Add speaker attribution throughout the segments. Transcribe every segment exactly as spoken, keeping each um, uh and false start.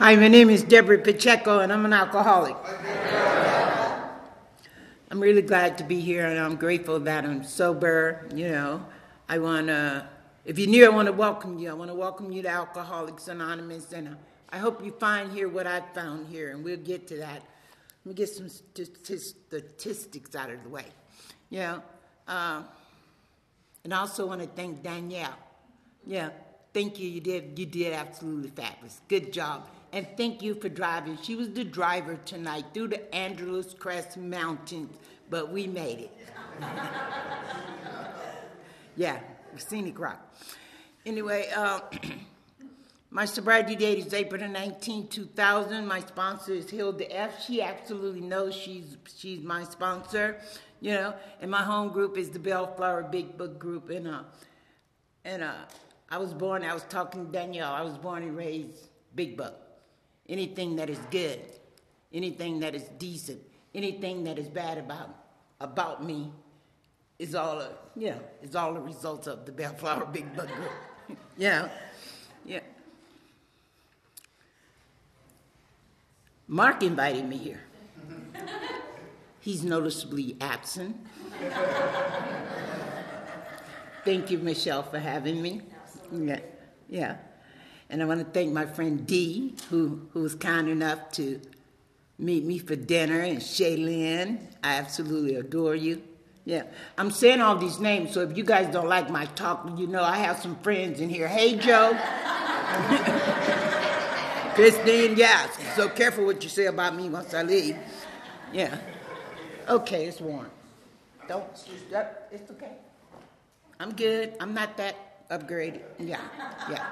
Speaker 1: Hi, my name is Deborah Pacheco, and I'm an alcoholic. I'm really glad to be here, and I'm grateful that I'm sober. You know, I want to, if you're new, I want to welcome you. I want to welcome you to Alcoholics Anonymous, and I hope you find here what I found here, and we'll get to that. Let me get some statistics out of the way. Yeah, uh, and I also want to thank Danielle. Yeah, thank you. You did, you did absolutely fabulous. Good job. And thank you for driving. She was the driver tonight through the Angeles Crest Mountains, but we made it. Yeah, scenic rock. Anyway, uh, my sobriety date is April nineteenth, two thousand. My sponsor is Hilda F. She absolutely knows she's she's my sponsor, you know. And my home group is the Bellflower Big Book Group. And uh, and uh, I was born. I was talking to Danielle. I was born and raised Big Book. Anything that is good, anything that is decent, anything that is bad about about me is all a you know is all a result of the Bellflower Big Book Group. Yeah, yeah. Mark invited me here. He's noticeably absent. Thank you, Michelle, for having me. Yeah, yeah. And I want to thank my friend Dee, who, who was kind enough to meet me for dinner, and Shaylin. I absolutely adore you. Yeah, I'm saying all these names, so if you guys don't like my talk, you know I have some friends in here. Hey, Joe. Christine, yes. So careful what you say about me once I leave. Yeah. Okay, it's warm. Don't, it's okay. I'm good. I'm not that upgraded. Yeah, yeah.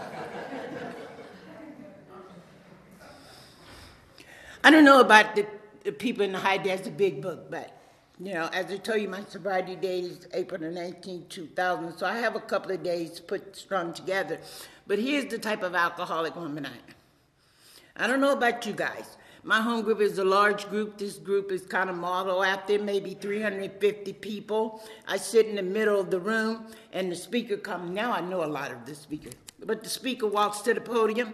Speaker 1: I don't know about the, the people in the High Desert Big Book, but, you know, as I told you, my sobriety date is April nineteenth, two thousand, so I have a couple of days to put strung together. But here's the type of alcoholic woman I am. I don't know about you guys. My home group is a large group. This group is kind of modeled out there, maybe three hundred fifty people. I sit in the middle of the room, and the speaker comes. Now I know a lot of the speaker. But the speaker walks to the podium,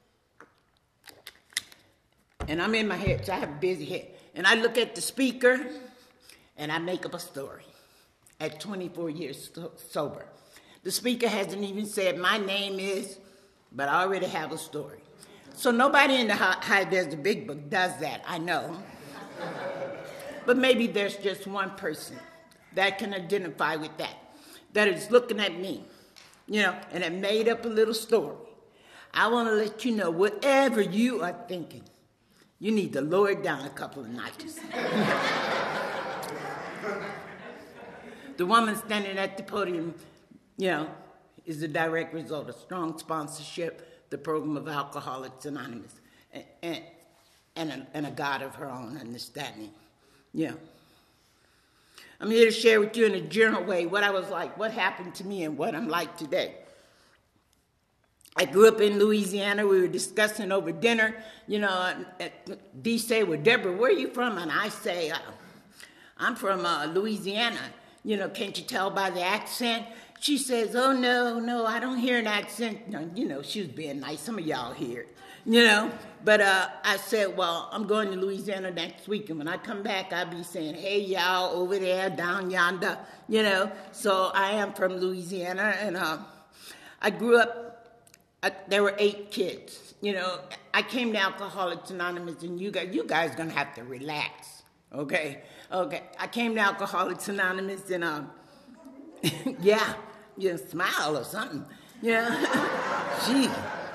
Speaker 1: and I'm in my head, so I have a busy head. And I look at the speaker, and I make up a story at twenty-four years sober. The speaker hasn't even said my name is, but I already have a story. So nobody in the High Desert Big Book does that, I know. But maybe there's just one person that can identify with that, that is looking at me, you know, and it made up a little story. I want to let you know, whatever you are thinking, you need to lower it down a couple of notches. The woman standing at the podium, you know, is the direct result of strong sponsorship, the program of Alcoholics Anonymous, and, and, and, a, and a God of her own understanding. Yeah. I'm here to share with you in a general way what I was like, what happened to me, and what I'm like today. I grew up in Louisiana. We were discussing over dinner, you know, Dee say, well, Deborah, where are you from? And I say, uh, I'm from uh, Louisiana. You know, can't you tell by the accent? She says, oh, no, no, I don't hear an accent. No, you know, she was being nice. Some of y'all hear it, you know. But uh, I said, well, I'm going to Louisiana next week. And when I come back, I'll be saying, hey, y'all, over there, down yonder, you know. So I am from Louisiana. And uh, I grew up, I, there were eight kids. You know, I came to Alcoholics Anonymous, and you guys, you guys are going to have to relax, okay? Okay, I came to Alcoholics Anonymous, and uh, yeah, you know, smile or something. Yeah, gee.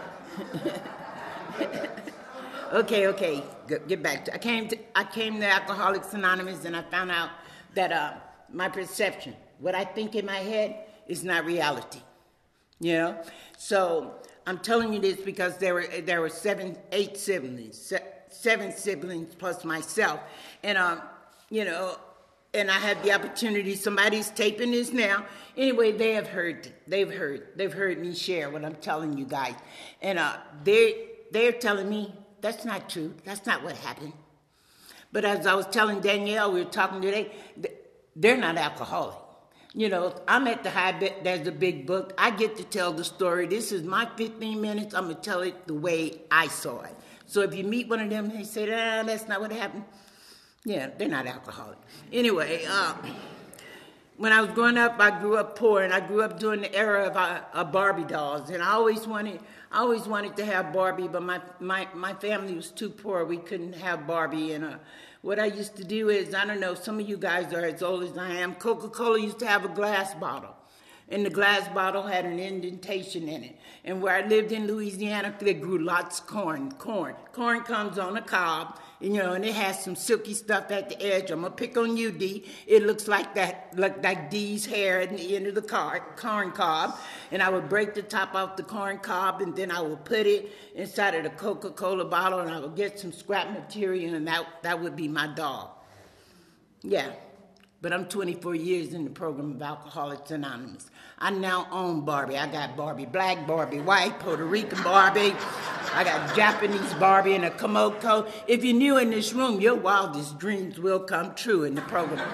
Speaker 1: okay, okay, get back to. I came to I came to Alcoholics Anonymous, and I found out that uh, my perception, what I think in my head, is not reality. You know, so I'm telling you this because there were there were seven, eight siblings, se- seven siblings plus myself, and um, you know. And I had the opportunity, somebody's taping this now. Anyway, they have heard, they've heard, they've heard me share what I'm telling you guys. And uh, they, they're telling me, that's not true. That's not what happened. But as I was telling Danielle, we were talking today, they're not alcoholic. You know, I'm at the high bit, there's a big book. I get to tell the story. This is my fifteen minutes. I'm going to tell it the way I saw it. So if you meet one of them and they say, ah, that's not what happened, yeah, they're not alcoholic. Anyway, uh, when I was growing up, I grew up poor, and I grew up during the era of, uh, of Barbie dolls. And I always wanted, I always wanted to have Barbie, but my, my, my family was too poor. We couldn't have Barbie. And uh, what I used to do is, I don't know, some of you guys are as old as I am. Coca-Cola used to have a glass bottle, and the glass bottle had an indentation in it. And where I lived in Louisiana, they grew lots of corn. Corn. Corn comes on a cob, you know, and it has some silky stuff at the edge. I'm going to pick on you, D. It looks like that, look like D's hair at the end of the car, corn cob. And I would break the top off the corn cob, and then I would put it inside of the Coca-Cola bottle, and I would get some scrap material, and that, that would be my doll. Yeah. But I'm twenty-four years in the program of Alcoholics Anonymous. I now own Barbie. I got Barbie black, Barbie white, Puerto Rican Barbie. I got Japanese Barbie and a Komoko. If you're new in this room, your wildest dreams will come true in the program.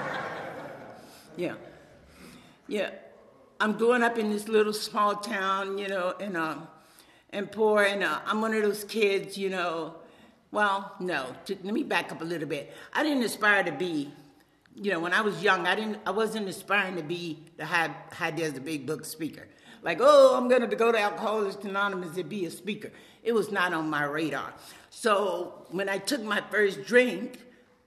Speaker 1: Yeah. Yeah. I'm growing up in this little small town, you know, and, uh, and poor, and uh, I'm one of those kids, you know. Well, no, to, let me back up a little bit. I didn't aspire to be, you know, when I was young, I didn't, I wasn't aspiring to be the high, high desert big book speaker. Like, oh, I'm going to go to Alcoholics Anonymous and be a speaker. It was not on my radar. So when I took my first drink,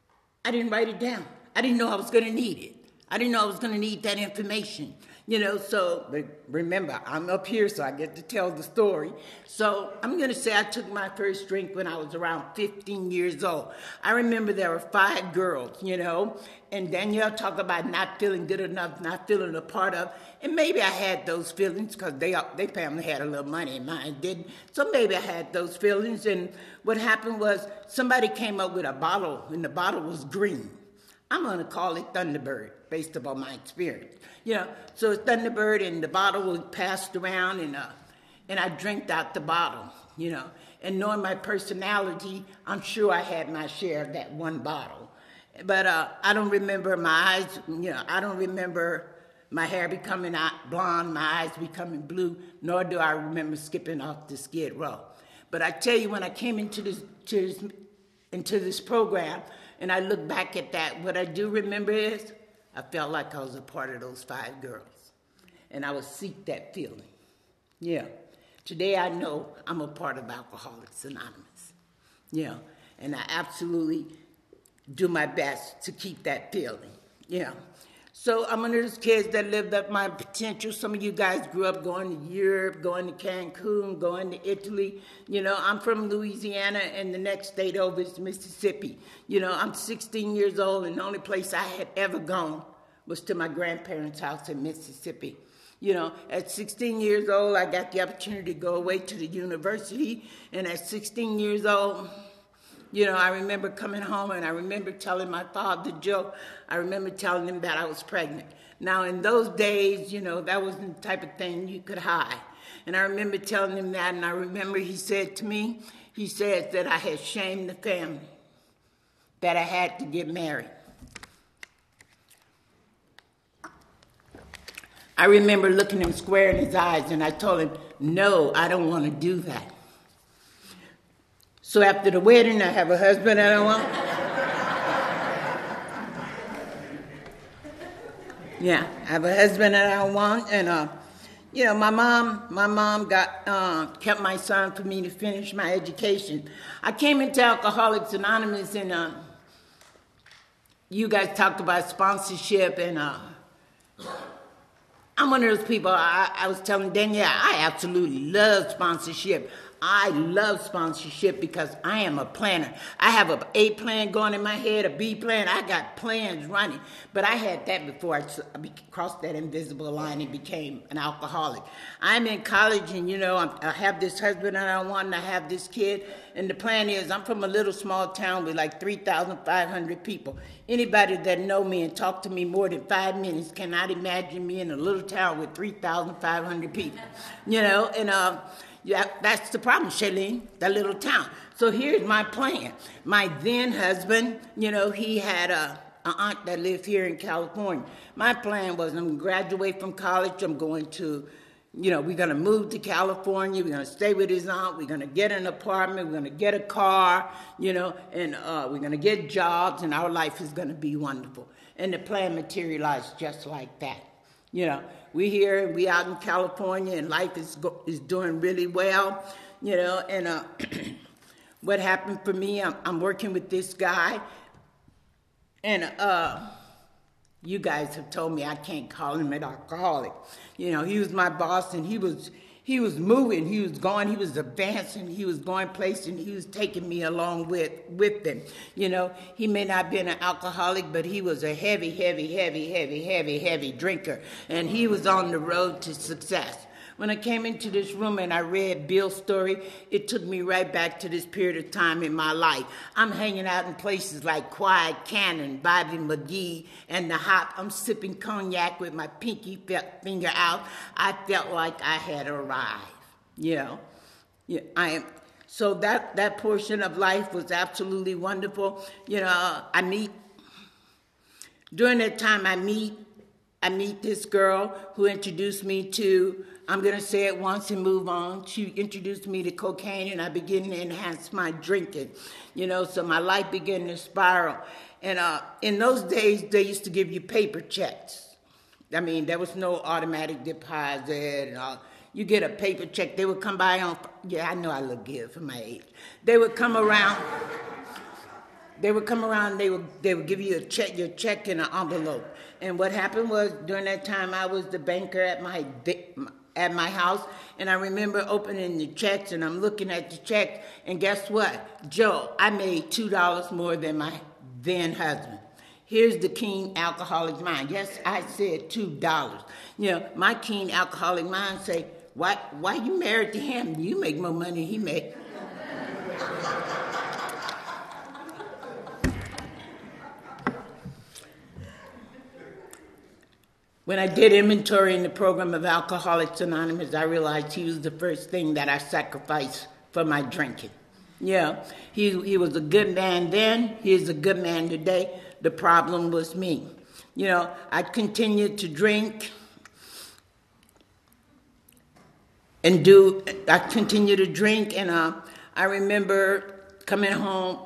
Speaker 1: I didn't write it down. I didn't know I was going to need it. I didn't know I was going to need that information. You know, so remember, I'm up here, so I get to tell the story. So I'm going to say I took my first drink when I was around fifteen years old. I remember there were five girls, you know, and Danielle talked about not feeling good enough, not feeling a part of, and maybe I had those feelings because they, they family had a little money and mine didn't. So maybe I had those feelings, and what happened was somebody came up with a bottle, and the bottle was green. I'm going to call it Thunderbird, based upon my experience. You know, so it's Thunderbird, and the bottle was passed around, and uh, and I drank out the bottle, you know. And knowing my personality, I'm sure I had my share of that one bottle. But uh, I don't remember my eyes, you know, I don't remember my hair becoming blonde, my eyes becoming blue, nor do I remember skipping off the Skid Row. But I tell you, when I came into this, to this, into this program, and I look back at that, what I do remember is I felt like I was a part of those five girls. And I would seek that feeling. Yeah. Today I know I'm a part of Alcoholics Anonymous. Yeah. And I absolutely do my best to keep that feeling. Yeah. So I'm one of those kids that lived up my potential. Some of you guys grew up going to Europe, going to Cancun, going to Italy. You know, I'm from Louisiana, and the next state over is Mississippi. You know, I'm sixteen years old, and the only place I had ever gone was to my grandparents' house in Mississippi. You know, at sixteen years old, I got the opportunity to go away to the university, and at sixteen years old, you know, I remember coming home, and I remember telling my father the joke. I remember telling him that I was pregnant. Now, in those days, you know, that wasn't the type of thing you could hide. And I remember telling him that, and I remember he said to me, he said that I had shamed the family, that I had to get married. I remember looking him square in his eyes, and I told him, no, I don't want to do that. So after the wedding, I have a husband I don't want. Yeah, I have a husband that I don't want, and uh, you know, my mom, my mom got uh, kept my son for me to finish my education. I came into Alcoholics Anonymous, and uh, you guys talked about sponsorship, and uh, I'm one of those people. I, I was telling Danielle, I absolutely love sponsorship. I love sponsorship because I am a planner. I have an A plan going in my head, a B plan. I got plans running. But I had that before I crossed that invisible line and became an alcoholic. I'm in college, and, you know, I have this husband that I want, and I have this kid. And the plan is, I'm from a little small town with like three thousand five hundred people. Anybody that know me and talk to me more than five minutes cannot imagine me in a little town with three thousand five hundred people. You know, and uh, yeah, that's the problem, Shailene, that little town. So here's my plan. My then husband, you know, he had a, an aunt that lived here in California. My plan was I'm going to graduate from college. I'm going to, you know, we're going to move to California. We're going to stay with his aunt. We're going to get an apartment. We're going to get a car, you know, and uh, we're going to get jobs, and our life is going to be wonderful. And the plan materialized just like that. You know, we here, we out in California, and life is go- is doing really well, you know, and uh, what happened for me, I'm, I'm working with this guy, and uh, you guys have told me I can't call him an alcoholic. You know, he was my boss, and he was he was moving, he was going, he was advancing, he was going places, and he was taking me along with, with him. You know, he may not have been an alcoholic, but he was a heavy, heavy, heavy, heavy, heavy, heavy drinker, and he was on the road to success. When I came into this room and I read Bill's story, it took me right back to this period of time in my life. I'm hanging out in places like Quiet Cannon, Bobby McGee, and the Hop. I'm sipping cognac with my pinky finger out. I felt like I had arrived, you know. Yeah, I am. So that, that portion of life was absolutely wonderful. You know, I meet, during that time I meet, I meet this girl who introduced me to, I'm going to say it once and move on. She introduced me to cocaine, and I began to enhance my drinking, you know, so my life began to spiral. And uh, in those days, they used to give you paper checks. I mean, there was no automatic deposit and all. You get a paper check. They would come by on, yeah, I know I look good for my age. They would come around. They would come around, they would they would give you a check, your check in an envelope. And what happened was, during that time, I was the banker at my at my house, and I remember opening the checks, and I'm looking at the check, and guess what? Joe, I made two dollars more than my then husband. Here's the keen alcoholic mind. Yes, I said two dollars. You know, my keen alcoholic mind say, why, why you married to him? You make more money than he make. When I did inventory in the program of Alcoholics Anonymous, I realized he was the first thing that I sacrificed for my drinking. Yeah, he he was a good man then. He is a good man today. The problem was me. You know, I continued to drink and do. I continued to drink, and uh, I remember coming home.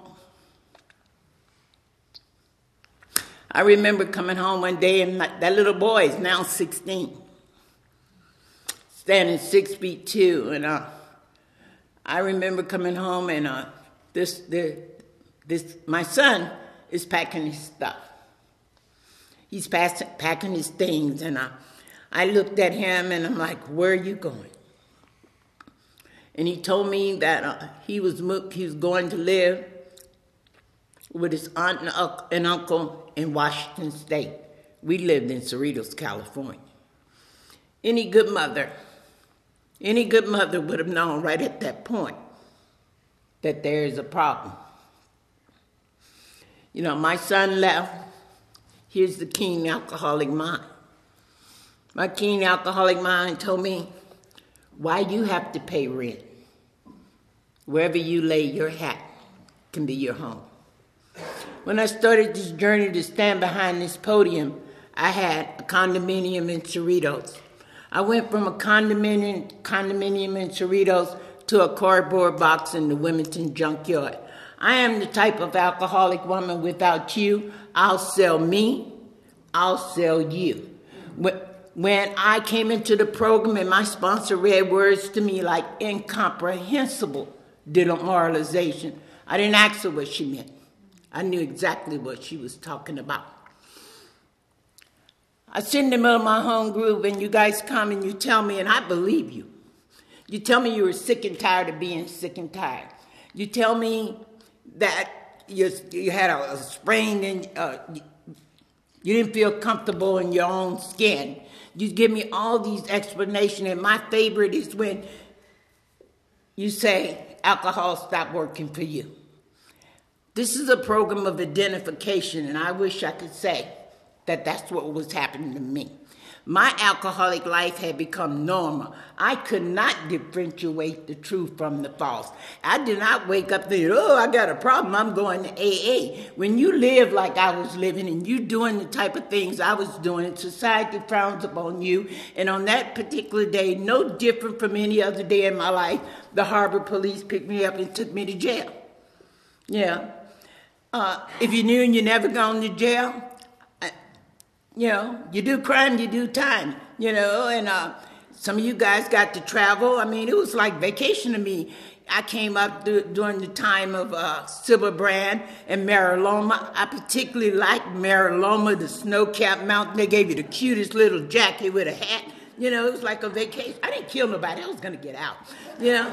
Speaker 1: I remember coming home one day, and my, that little boy is now sixteen, standing six feet two, and uh, I remember coming home, and uh, this, the, this, my son is packing his stuff. He's pass, packing his things, and uh, I looked at him, and I'm like, "Where are you going?" And he told me that uh, he was he was going to live with his aunt and uncle in Washington State. We lived in Cerritos, California. Any good mother, any good mother would have known right at that point that there is a problem. You know, my son left. Here's the keen alcoholic mind. My keen alcoholic mind told me, why you have to pay rent? Wherever you lay your hat can be your home. When I started this journey to stand behind this podium, I had a condominium in Cerritos. I went from a condominium, condominium in Cerritos to a cardboard box in the Wilmington junkyard. I am the type of alcoholic woman. Without you, I'll sell me, I'll sell you. When I came into the program and my sponsor read words to me like incomprehensible demoralization, I didn't ask her what she meant. I knew exactly what she was talking about. I sit in the middle of my home group, and you guys come and you tell me, and I believe you. You tell me you were sick and tired of being sick and tired. You tell me that you, you had a, a sprain and uh, you, you didn't feel comfortable in your own skin. You give me all these explanations, and my favorite is when you say alcohol stopped working for you. This is a program of identification, and I wish I could say that that's what was happening to me. My alcoholic life had become normal. I could not differentiate the true from the false. I did not wake up thinking, oh, I got a problem, I'm going to A A. When you live like I was living and you doing the type of things I was doing, society frowns upon you. And on that particular day, no different from any other day in my life, the Harbor Police picked me up and took me to jail. Yeah. Uh, if you knew and you never gone to jail, you know, you do crime, you do time, you know, and uh, some of you guys got to travel. I mean, it was like vacation to me. I came up th- during the time of uh, Silver Brand and Mary Loma. I particularly liked Mary Loma, the snow-capped mountain. They gave you the cutest little jacket with a hat. You know, it was like a vacation. I didn't kill nobody. I was going to get out, you know.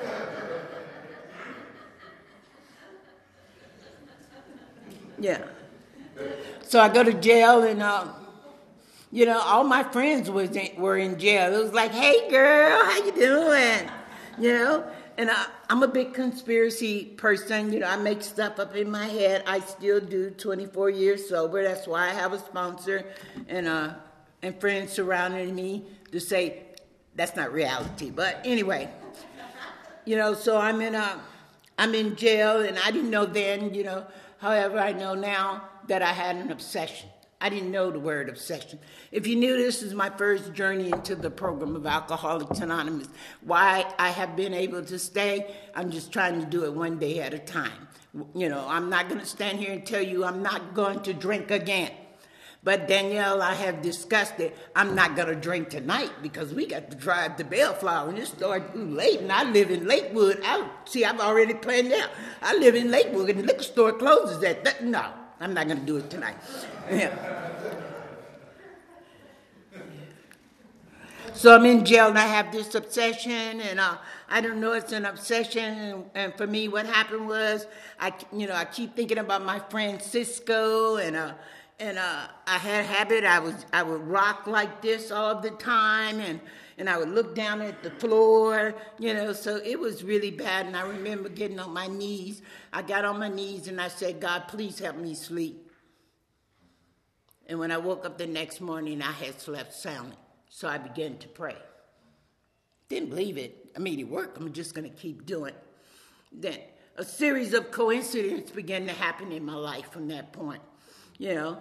Speaker 1: Yeah. So I go to jail, and, uh, you know, all my friends was in, were in jail. It was like, hey, girl, how you doing? You know, and I, I'm a big conspiracy person. You know, I make stuff up in my head. I still do, twenty-four years sober. That's why I have a sponsor and uh, and friends surrounding me to say that's not reality. But anyway, you know, so I'm in a, I'm in jail, and I didn't know then, you know. However, I know now that I had an obsession. I didn't know the word obsession. If you knew this is my first journey into the program of Alcoholics Anonymous, why I have been able to stay, I'm just trying to do it one day at a time. You know, I'm not going to stand here and tell you I'm not going to drink again. But Danielle, I have discussed it. I'm not going to drink tonight because we got to drive to Bellflower and it starts late, and I live in Lakewood. I, see, I've already planned out. I live in Lakewood and the liquor store closes at that. No, I'm not going to do it tonight. Yeah. So I'm in jail and I have this obsession, and uh, I don't know it's an obsession. And, and for me, what happened was, I, you know, I keep thinking about my friend Cisco, and uh, and uh, I had a habit. I was I would rock like this all the time, and and I would look down at the floor, you know. So it was really bad. And I remember getting on my knees. I got on my knees and I said, God, please help me sleep. And when I woke up the next morning, I had slept soundly. So I began to pray. Didn't believe it. I mean, it worked. I'm just going to keep doing it. Then a series of coincidences began to happen in my life from that point. You know,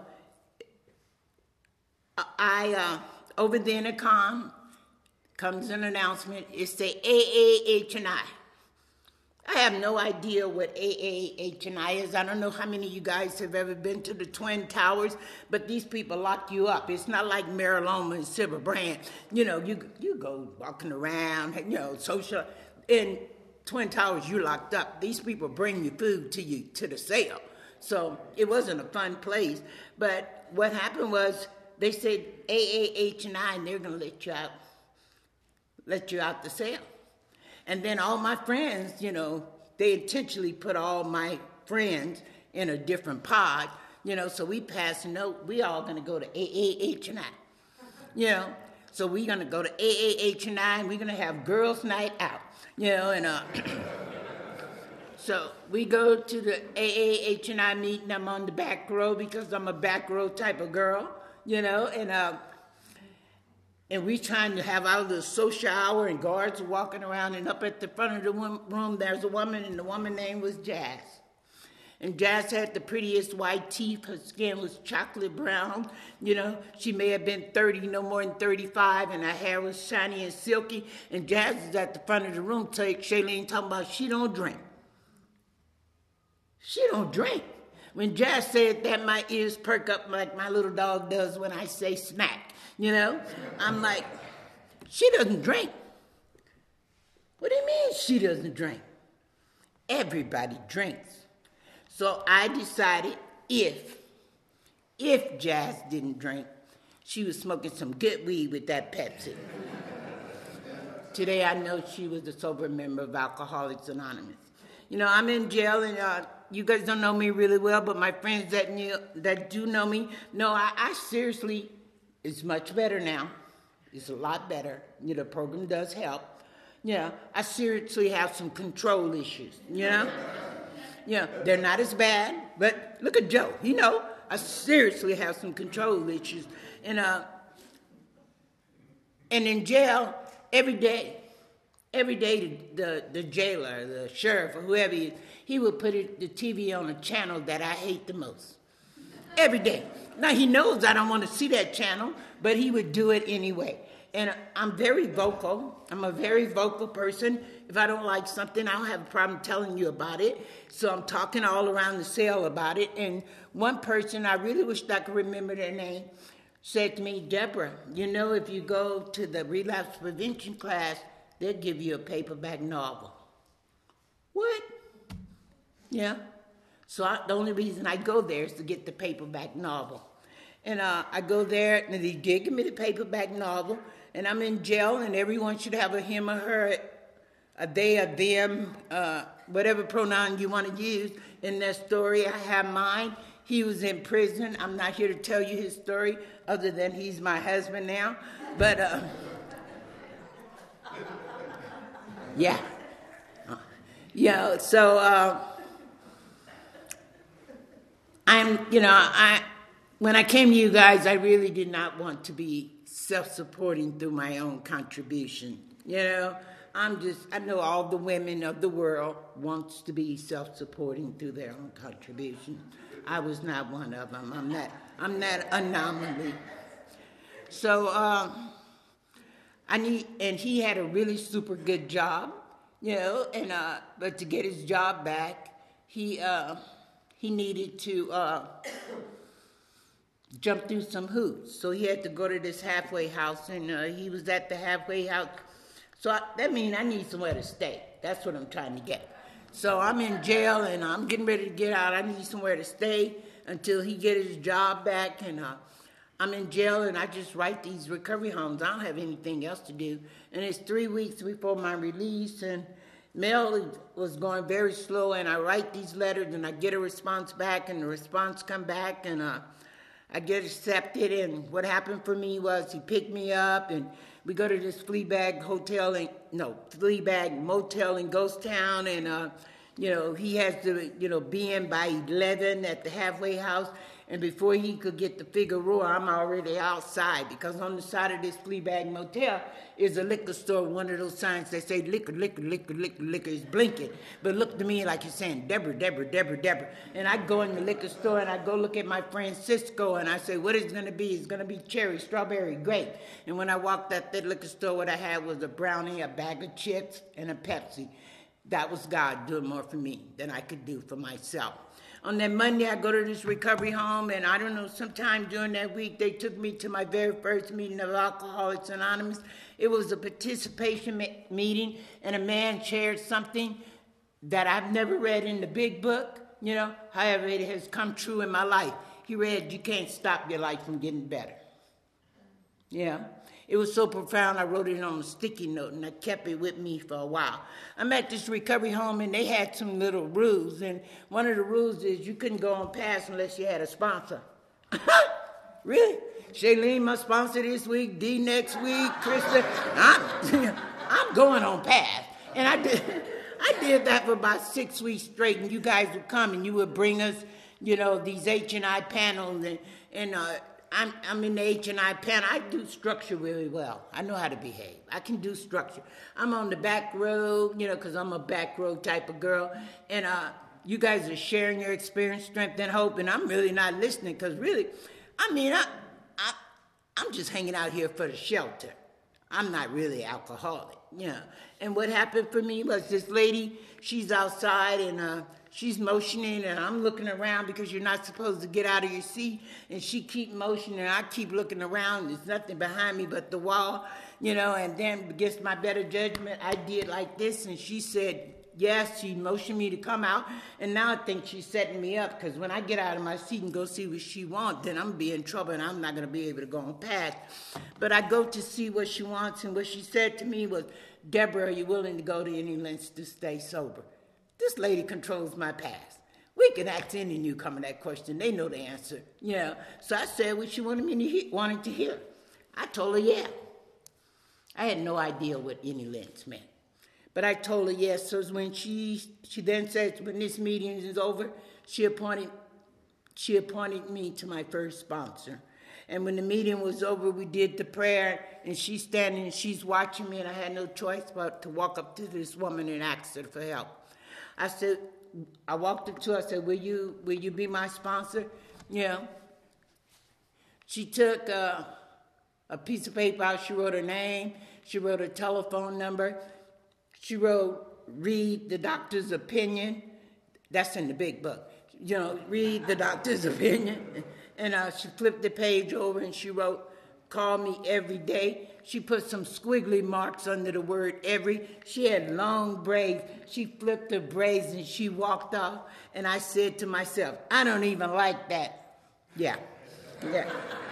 Speaker 1: I, uh, over the intercom comes an announcement. It's the A A H and I. I have no idea what A A H and I is. I don't know how many of you guys have ever been to the Twin Towers, but these people lock you up. It's not like Mary Loma and Silver Brand. You know, you you go walking around, you know, social. In Twin Towers, you're locked up. These people bring you food to you to the cell. So it wasn't a fun place. But what happened was they said A A H and I, and they're going to let you out, let you out the cell. And then all my friends, you know, they intentionally put all my friends in a different pod, you know, so we passed a note. We all going to go to A A H and I, you know. So we're going to go to A A H and I, and we're going to have girls' night out, you know, and uh, so we go to the A A H and I meeting. I'm on the back row because I'm a back row type of girl, you know, and uh, and we trying to have our little social hour, and guards are walking around, and up at the front of the room, there's a woman, and the woman's name was Jazz. And Jazz had the prettiest white teeth. Her skin was chocolate brown. You know, she may have been thirty, no more than thirty-five, and her hair was shiny and silky. And Jazz is at the front of the room, take Shailene talking about she don't drink. She don't drink. When Jazz said that, my ears perk up like my little dog does when I say smack. You know, I'm like, she doesn't drink. What do you mean she doesn't drink? Everybody drinks. So I decided if, if Jazz didn't drink, she was smoking some good weed with that Pepsi. Today I know she was a sober member of Alcoholics Anonymous. You know, I'm in jail, and uh, you guys don't know me really well, but my friends that knew, that do know me know I, I seriously... It's much better now. It's a lot better. You know, the program does help. You know, I seriously have some control issues, you know? You know, they're not as bad, but look at Joe. You know, I seriously have some control issues. And, uh, and in jail, every day, every day the, the, the jailer, the sheriff, or whoever he is, he would put it, the T V on a channel that I hate the most. Every day. Now, he knows I don't want to see that channel, but he would do it anyway. And I'm very vocal. I'm a very vocal person. If I don't like something, I don't have a problem telling you about it. So I'm talking all around the cell about it. And one person, I really wish I could remember their name, said to me, Deborah, you know, if you go to the relapse prevention class, they'll give you a paperback novel. What? Yeah. So I, the only reason I go there is to get the paperback novel. And uh, I go there, and they did give me the paperback novel, and I'm in jail, and everyone should have a him or her, a they, a them, uh, whatever pronoun you want to use in their story. I have mine. He was in prison. I'm not here to tell you his story, other than he's my husband now. But, uh, yeah. Uh, yeah, so... Uh, I'm, you know, I when I came to you guys, I really did not want to be self-supporting through my own contribution. You know, I'm just, I know all the women of the world wants to be self-supporting through their own contribution. I was not one of them. I'm that, I'm that anomaly. So, uh, I need, and he had a really super good job, you know, and, uh, but to get his job back, he, uh, He needed to uh, jump through some hoops. So he had to go to this halfway house, and uh, he was at the halfway house. So I, that means I need somewhere to stay. That's what I'm trying to get. So I'm in jail, and I'm getting ready to get out. I need somewhere to stay until he get his job back. And uh, I'm in jail, and I just write these recovery homes. I don't have anything else to do. And it's three weeks before my release, and mail was going very slow, and I write these letters, and I get a response back, and the response come back, and uh, I get accepted. And what happened for me was he picked me up, and we go to this flea bag hotel, and no, flea bag motel in Ghost Town, and uh, you know, he has to, you know, be in by eleven at the halfway house. And before he could get to Figueroa, I'm already outside, because on the side of this flea bag motel is a liquor store, one of those signs that say liquor, liquor, liquor, liquor, liquor is blinking. But look to me like it's saying, Deborah, Deborah, Deborah, Deborah. And I go in the liquor store, and I go look at my friend Cisco, and I say, what is it going to be? It's going to be cherry, strawberry, grape. And when I walked out that liquor store, what I had was a brownie, a bag of chips, and a Pepsi. That was God doing more for me than I could do for myself. On that Monday, I go to this recovery home, and I don't know, sometime during that week, they took me to my very first meeting of Alcoholics Anonymous. It was a participation me- meeting, and a man shared something that I've never read in the big book, you know, however, it has come true in my life. He read, you can't stop your life from getting better. Yeah. It was so profound, I wrote it on a sticky note, and I kept it with me for a while. I'm at this recovery home, and they had some little rules, and one of the rules is you couldn't go on pass unless you had a sponsor. Really? Shailene, my sponsor this week, D next week, Krista. I'm, I'm going on pass. And I did, I did that for about six weeks straight, and you guys would come, and you would bring us, you know, these H and I panels, and, and uh, I'm, I'm in the H and I panel. I do structure really well. I know how to behave. I can do structure. I'm on the back row, you know, because I'm a back row type of girl. And uh, you guys are sharing your experience, strength, and hope, and I'm really not listening because really, I mean, I, I, I'm just hanging out here for the shelter. I'm not really alcoholic, you know. And what happened for me was this lady, she's outside, and uh, she's motioning, and I'm looking around because you're not supposed to get out of your seat. And she keep motioning, and I keep looking around. There's nothing behind me but the wall, you know. And then against my better judgment, I did like this, and she said yes. She motioned me to come out, and now I think she's setting me up because when I get out of my seat and go see what she wants, then I'm going to be in trouble, and I'm not going to be able to go on past. But I go to see what she wants, and what she said to me was, Deborah, are you willing to go to any lengths to stay sober? This lady controls my past. We can ask any newcomer that question. They know the answer. Yeah. So I said what she wanted me to hear, wanted to hear. I told her yeah. I had no idea what any lengths meant. But I told her yes. So when she she then said, when this meeting is over, she appointed she appointed me to my first sponsor. And when the meeting was over, we did the prayer, and she's standing and she's watching me, and I had no choice but to walk up to this woman and ask her for help. I said, I walked up to her, I said, will you, will you be my sponsor? You know. She took uh, a piece of paper out, she wrote her name, she wrote her telephone number, she wrote, read the doctor's opinion. That's in the big book. You know, read the doctor's opinion. And uh, she flipped the page over and she wrote, call me every day. She put some squiggly marks under the word every. She had long braids. She flipped her braids and she walked off. And I said to myself, I don't even like that. Yeah, yeah.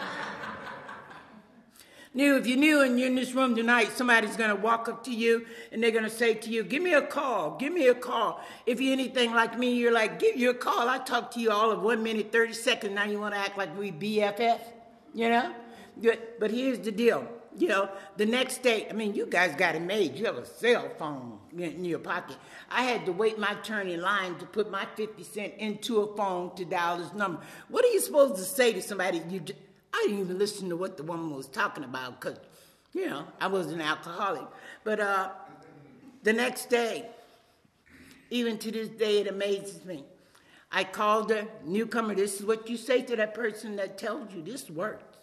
Speaker 1: Knew if you knew and you're in this room tonight, somebody's going to walk up to you and they're going to say to you, give me a call, give me a call. If you're anything like me, you're like, give you a call. I talked to you all of one minute, thirty seconds. Now you want to act like we B F F, you know? But here's the deal. You know, the next day, I mean, you guys got it made. You have a cell phone in your pocket. I had to wait my turn in line to put my fifty cent into a phone to dial this number. What are you supposed to say to somebody? You just, I didn't even listen to what the woman was talking about because, you know, I was an alcoholic. But uh, the next day, even to this day, it amazes me. I called her, newcomer, this is what you say to that person that tells you this works.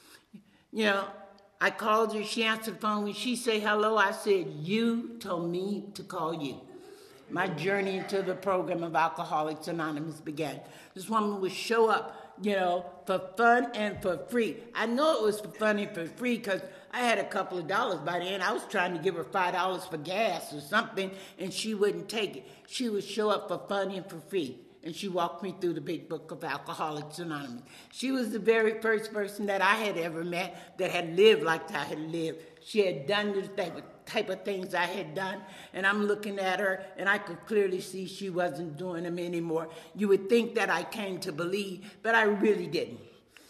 Speaker 1: You know, I called her, she answered the phone. When she said hello, I said, you told me to call you. My journey into the program of Alcoholics Anonymous began. This woman would show up, you know, for fun and for free. I know it was for fun and for free because I had a couple of dollars by then. I was trying to give her five dollars for gas or something, and she wouldn't take it. She would show up for fun and for free, and she walked me through the big book of Alcoholics Anonymous. She was the very first person that I had ever met that had lived like I had lived. She had done the type of, type of things I had done, and I'm looking at her, and I could clearly see she wasn't doing them anymore. You would think that I came to believe, but I really didn't.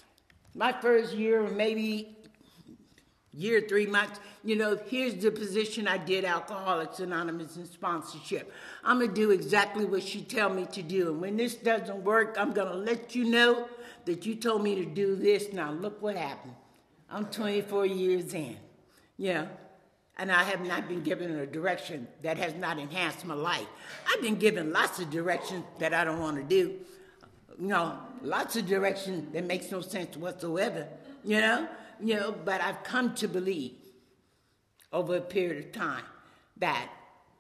Speaker 1: My first year, maybe year, three months, you know, here's the position I did Alcoholics Anonymous in sponsorship. I'm going to do exactly what she tell me to do, and when this doesn't work, I'm going to let you know that you told me to do this. Now, look what happened. I'm twenty-four years in. Yeah, and I have not been given a direction that has not enhanced my life. I've been given lots of directions that I don't want to do. You know, lots of direction that makes no sense whatsoever, you know? You know, but I've come to believe over a period of time that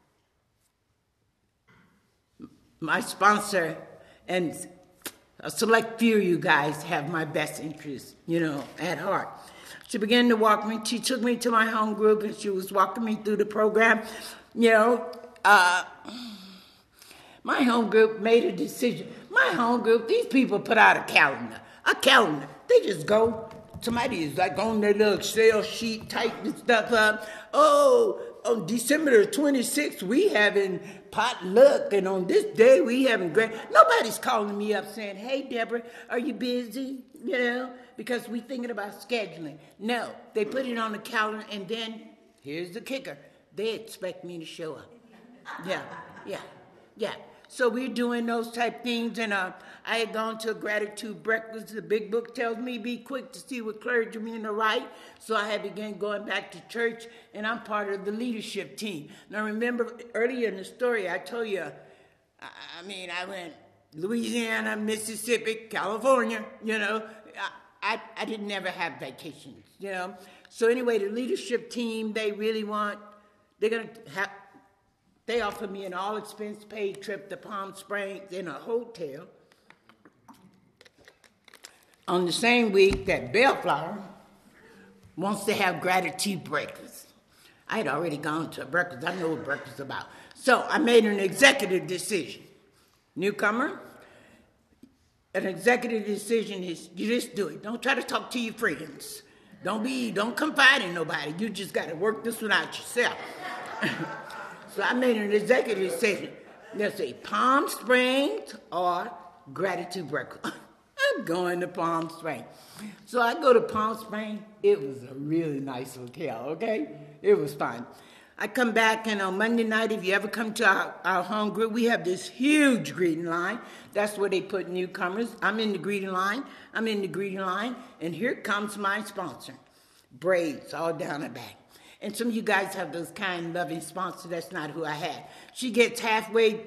Speaker 1: my sponsor and a select few of you guys have my best interests, you know, at heart. She began to walk me. She took me to my home group, and she was walking me through the program. You know, uh, my home group made a decision. My home group, these people put out a calendar. A calendar. They just go. Somebody is like on their little Excel sheet, typing stuff up. Oh, on December twenty-sixth, we having potluck, and on this day, we having great. Nobody's calling me up saying, hey, Deborah, are you busy? You know, because we thinking about scheduling. No, they put it on the calendar, and then, here's the kicker, they expect me to show up. Yeah, yeah, yeah. So we're doing those type things, and uh, I had gone to a gratitude breakfast. The big book tells me be quick to see what clergymen are right. So I had begun going back to church, and I'm part of the leadership team. Now remember, earlier in the story, I told you, I, I mean, I went Louisiana, Mississippi, California, you know. I, I, I didn't never have vacations, you know. So anyway, the leadership team, they really want, they're going to have, they offered me an all-expense-paid trip to Palm Springs in a hotel on the same week that Bellflower wants to have gratitude breakfast. I had already gone to a breakfast. I know what breakfast is about. So I made an executive decision. Newcomer, an executive decision is you just do it. Don't try to talk to your friends. Don't be, don't confide in nobody. You just got to work this one out yourself. So I made an executive decision. Let's say Palm Springs or gratitude breakfast. I'm going to Palm Springs. So I go to Palm Springs. It was a really nice hotel, okay? It was fun. I come back, and on Monday night, if you ever come to our, our home group, we have this huge greeting line. That's where they put newcomers. I'm in the greeting line. I'm in the greeting line, and here comes my sponsor. Braids all down her back. And some of you guys have those kind, loving sponsors. That's not who I had. She gets halfway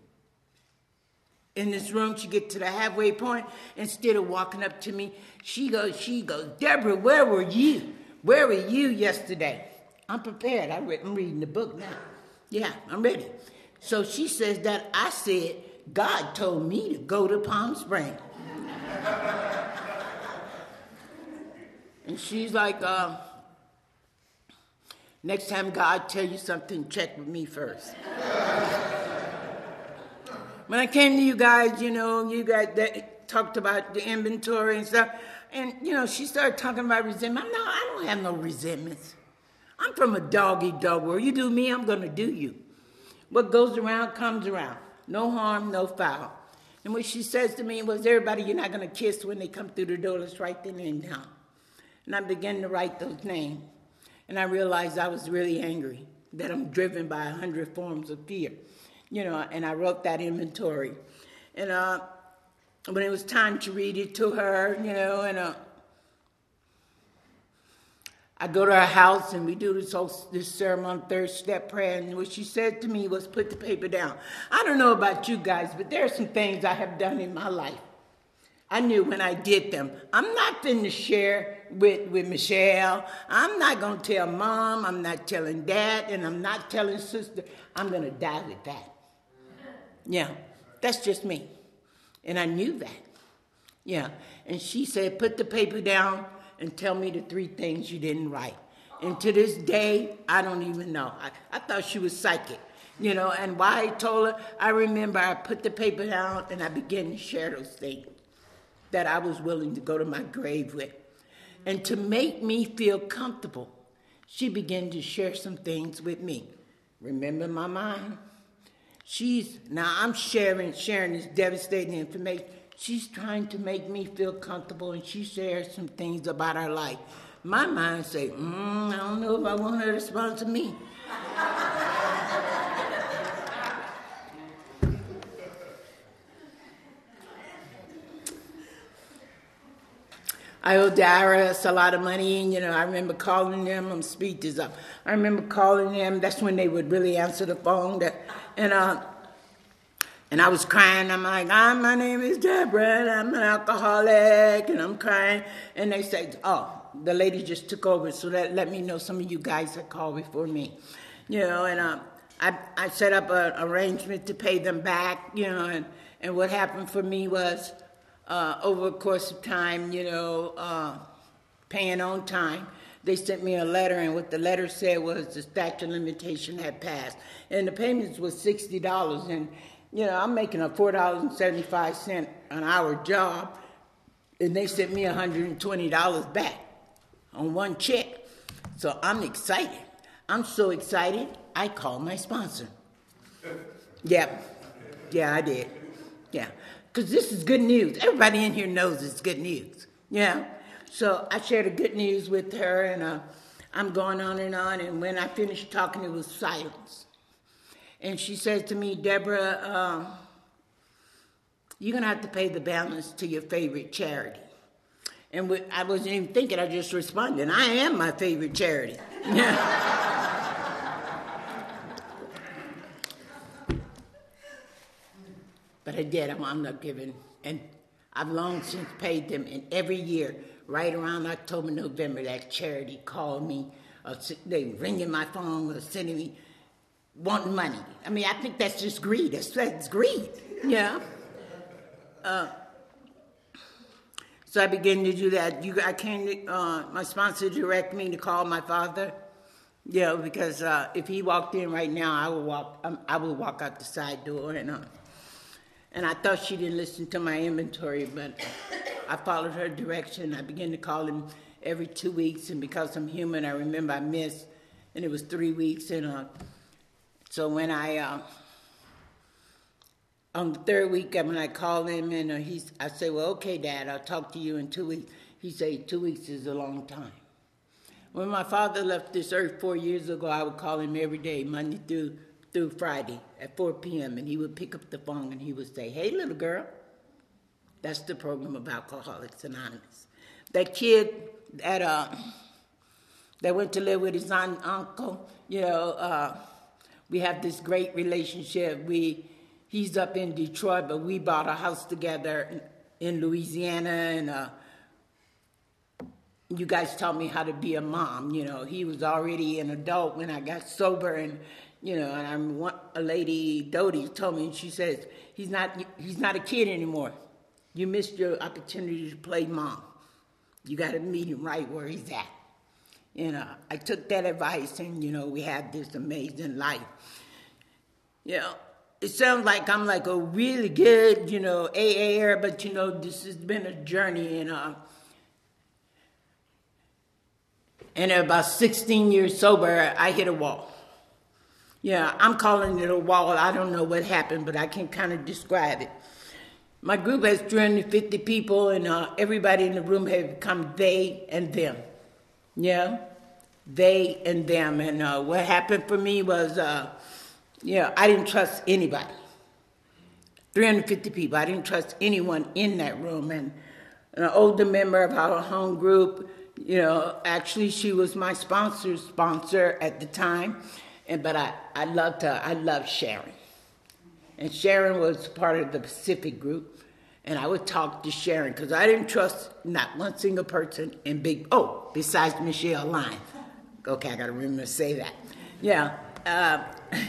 Speaker 1: in this room. She gets to the halfway point. Instead of walking up to me, she goes, she goes, Deborah, where were you? Where were you yesterday? I'm prepared. I read, I'm reading the book now. Yeah, I'm ready. So she says that I said, God told me to go to Palm Springs. And she's like, uh, next time God tell you something, check with me first. When I came to you guys, you know, you guys that talked about the inventory and stuff. And, you know, she started talking about resentment. No, I don't have no resentments. I'm from a dog-eat-dog world. You do me, I'm going to do you. What goes around comes around. No harm, no foul. And what she says to me was, everybody you're not going to kiss when they come through the door, let's write their name down. And I began to write those names. And I realized I was really angry, that I'm driven by a hundred forms of fear. You know, and I wrote that inventory. And uh, when it was time to read it to her, you know, and uh, I go to her house and we do this whole this ceremony, third step prayer, and what she said to me was, put the paper down. I don't know about you guys, but there are some things I have done in my life. I knew when I did them. I'm not finna share with, with Michelle. I'm not gonna tell Mom, I'm not telling Dad, and I'm not telling Sister. I'm gonna die with that. Yeah, that's just me. And I knew that. Yeah, and she said, put the paper down and tell me the three things you didn't write. And to this day, I don't even know. I, I thought she was psychic, you know, and why I told her, I remember I put the paper down and I began to share those things that I was willing to go to my grave with. And to make me feel comfortable, she began to share some things with me. Remember my mind? She's, now I'm sharing, sharing this devastating information. She's trying to make me feel comfortable, and she shares some things about her life. My mind say, mm, I don't know if I want her to sponsor me. I owe the I R S a lot of money, and, you know, I remember calling them. I'm speed this up. I remember calling them. That's when they would really answer the phone. That, and uh, and I was crying. I'm like, ah, my name is Deborah, and I'm an alcoholic, and I'm crying. And they said, oh, the lady just took over, so that let me know some of you guys had called before me. You know, and uh, I, I set up an arrangement to pay them back, you know, and, and what happened for me was, Uh, over the course of time, you know, uh, paying on time, they sent me a letter, and what the letter said was the statute of limitation had passed. And the payments was sixty dollars, and, you know, I'm making a four dollars and seventy-five cents an hour job, and they sent me one hundred twenty dollars back on one check. So I'm excited. I'm so excited, I called my sponsor. Yeah, yeah, I did, yeah. Because this is good news. Everybody in here knows it's good news. Yeah. So I shared the good news with her, and uh, I'm going on and on. And when I finished talking, it was silence. And she said to me, Deborah, um, you're going to have to pay the balance to your favorite charity. And what, I wasn't even thinking. I just responded. I am my favorite charity. Yeah. But I did. I wound up giving, and I've long since paid them. And every year, right around October, November, that charity called me. Or they ringing my phone or sending me, wanting money. I mean, I think that's just greed. That's, that's greed, yeah. Uh, so I began to do that. You, I came to, uh, my sponsor directed me to call my father. You know, because uh, if he walked in right now, I would walk. Um, I would walk out the side door, and. Uh, And I thought she didn't listen to my inventory, but I followed her direction. I began to call him every two weeks, and because I'm human, I remember I missed, and it was three weeks. And uh, so when I, uh, on the third week, when I called him, and uh, he, I said, well, okay, Dad, I'll talk to you in two weeks. He said, two weeks is a long time. When my father left this earth four years ago, I would call him every day, Monday through through Friday at four p.m., and he would pick up the phone and he would say, "Hey, little girl." That's the program of Alcoholics Anonymous. That kid that uh, that went to live with his aunt, uncle, you know, uh, we have this great relationship. We he's up in Detroit, but we bought a house together in, in Louisiana, and uh, you guys taught me how to be a mom. You know, he was already an adult when I got sober, and you know, and I'm one, a lady, Dodie, told me, and she says he's not he's not a kid anymore. You missed your opportunity to play mom. You got to meet him right where he's at. You know, I took that advice, and you know, we had this amazing life. You know, it sounds like I'm like a really good, you know, A A-er, but you know, this has been a journey, and uh. And at about sixteen years sober, I hit a wall. Yeah, I'm calling it a wall. I don't know what happened, but I can kind of describe it. My group has three hundred fifty people, and uh, everybody in the room has become they and them. Yeah, they and them. And uh, what happened for me was, uh, yeah, I didn't trust anybody. three hundred fifty people. I didn't trust anyone in that room. And an older member of our home group, you know, actually she was my sponsor's sponsor at the time, and but I, I loved her. I loved Sharon. And Sharon was part of the Pacific group, and I would talk to Sharon because I didn't trust not one single person in Big, oh, besides Michelle Lyons. Okay, I got to remember to say that. Yeah. Uh,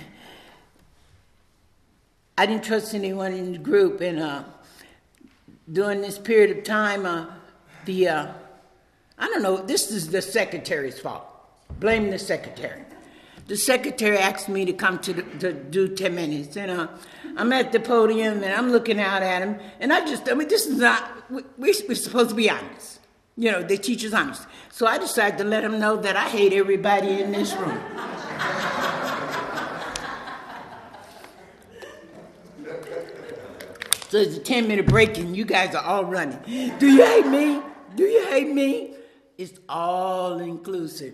Speaker 1: I didn't trust anyone in the group, and uh, during this period of time, uh, the... Uh, I don't know, this is the secretary's fault. Blame the secretary. The secretary asked me to come to, the, to do ten minutes, and uh, I'm at the podium, and I'm looking out at him, and I just, I mean, this is not, we, we're supposed to be honest. You know, they teach us honest. So I decided to let him know that I hate everybody in this room. So it's a ten-minute break, and you guys are all running. Do you hate me? Do you hate me? It's all inclusive.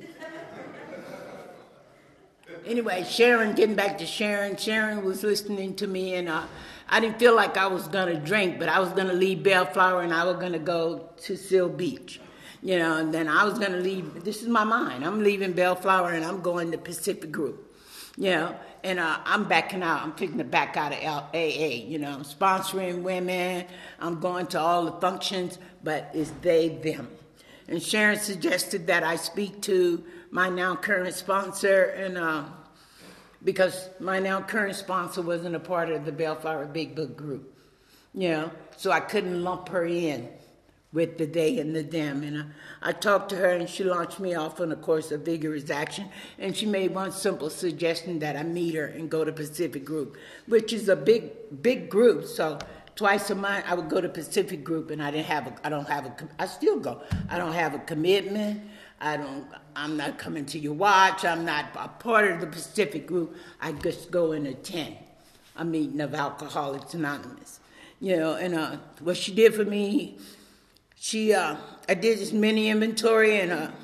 Speaker 1: Anyway, Sharon, getting back to Sharon, Sharon was listening to me, and uh, I didn't feel like I was going to drink, but I was going to leave Bellflower, and I was going to go to Seal Beach. You know, and then I was going to leave, this is my mind, I'm leaving Bellflower, and I'm going to Pacific Group. You know, and uh, I'm backing out, I'm picking to back out of L A A. You know, I'm sponsoring women, I'm going to all the functions, but it's they, them. And Sharon suggested that I speak to my now current sponsor, and uh, because my now current sponsor wasn't a part of the Bellflower Big Book group, you know, so I couldn't lump her in with the they and the them. And uh, I talked to her, and she launched me off on a course of vigorous action, and she made one simple suggestion that I meet her and go to Pacific Group, which is a big, big group, so twice a month, I would go to Pacific Group, and I didn't have a, I don't have a, I still go. I don't have a commitment. I don't, I'm not coming to your watch. I'm not a part of the Pacific Group. I just go and attend a meeting of Alcoholics Anonymous. You know, and uh, what she did for me, she, uh, I did this mini inventory, and uh,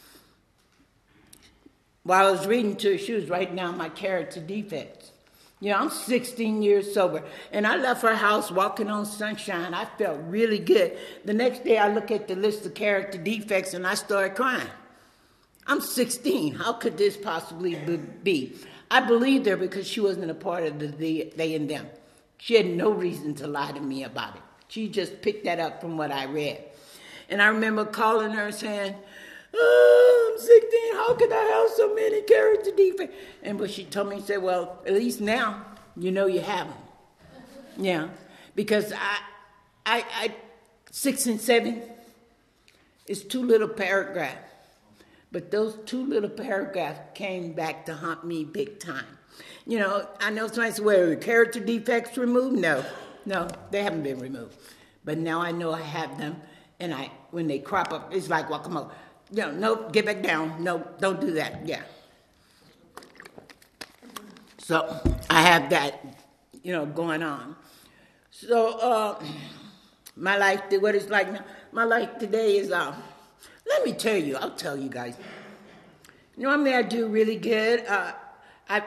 Speaker 1: while I was reading to her, she was writing down my character defects. You know, I'm sixteen years sober, and I left her house walking on sunshine. I felt really good. The next day, I look at the list of character defects, and I started crying. I'm sixteen. How could this possibly be? I believed her because she wasn't a part of the they, they and them. She had no reason to lie to me about it. She just picked that up from what I read. And I remember calling her and saying, oh, I'm sixteen, how could I have so many character defects? And what she told me, she said, well, at least now you know you have them. Yeah, because I, I, I, six and seven is two little paragraphs. But those two little paragraphs came back to haunt me big time. You know, I know somebody said, well, are character defects removed? No, no, they haven't been removed. But now I know I have them, and I when they crop up, it's like guacamole. You know, nope, get back down. No, don't do that. Yeah. So I have that, you know, going on. So uh, my life, what it's like now, my life today is, uh, let me tell you, I'll tell you guys. Normally I do really good. Uh, I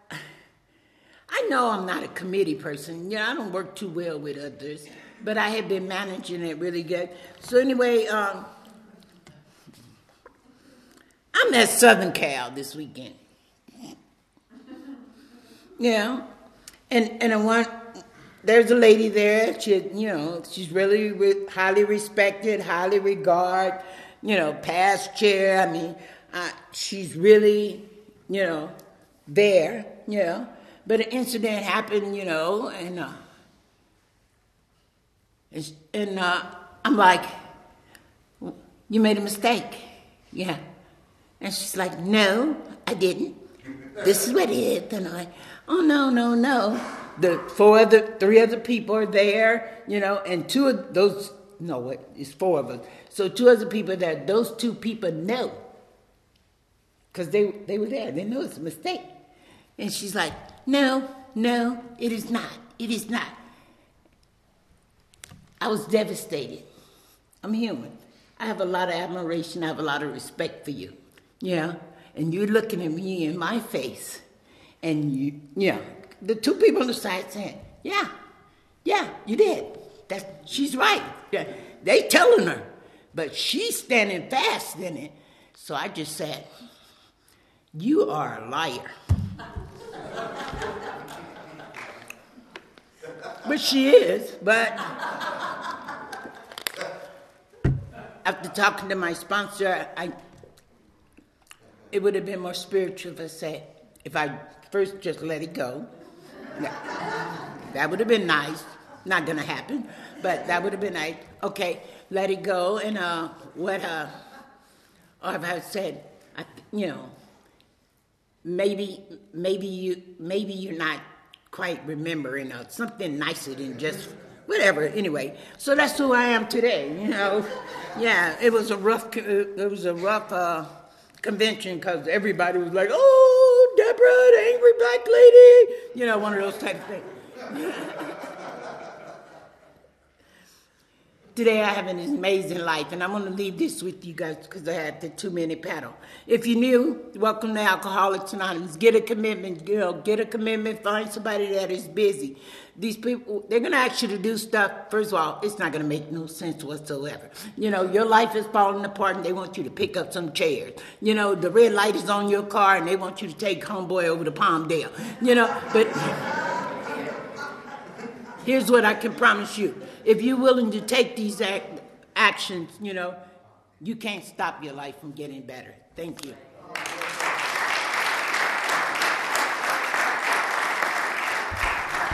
Speaker 1: I know I'm not a committee person. You know, I don't work too well with others, but I have been managing it really good. So anyway, um, I'm at Southern Cal this weekend. Yeah, and and I want there's a lady there. She, you know, she's really re- highly respected, highly regarded. You know, past chair. I mean, uh, she's really, you know, there. You know, but an incident happened. You know, and uh, and, and uh, I'm like, you made a mistake. Yeah, and she's like, no, I didn't. This is what it is. And I'm like, oh, no, no, no. The four other, three other people are there, you know, and two of those, no, it's four of us. So two other people there, those two people know. Because they, they were there. They know it's a mistake. And she's like, no, no, it is not. It is not. I was devastated. I'm human. I have a lot of admiration. I have a lot of respect for you. Yeah. And you're looking at me in my face, and you, yeah, the two people on the side saying, yeah, yeah, you did. That's, she's right. Yeah, they telling her, but she's standing fast in it. So I just said, you are a liar. But she is, but after talking to my sponsor, I, it would have been more spiritual if I said, if I first just let it go. Yeah. That would have been nice. Not going to happen, but that would have been nice. Okay, let it go. And uh, what, uh, or if I said, I, you know, maybe, maybe you, maybe you're not quite remembering uh, something nicer than just whatever. Anyway, so that's who I am today. You know, yeah, it was a rough, it was a rough. Uh, convention because everybody was like, oh, Deborah, the angry black lady, you know, one of those type of things. Today I have an amazing life, and I'm going to leave this with you guys because I had the two-minute paddle. If you're new, welcome to Alcoholics Anonymous. Get a commitment, you know, get a commitment, find somebody that is busy. These people, they're going to ask you to do stuff. First of all, it's not going to make no sense whatsoever. You know, your life is falling apart, and they want you to pick up some chairs. You know, the red light is on your car, and they want you to take homeboy over to Palmdale. You know, but here's what I can promise you. If you're willing to take these act- actions, you know, you can't stop your life from getting better. Thank you.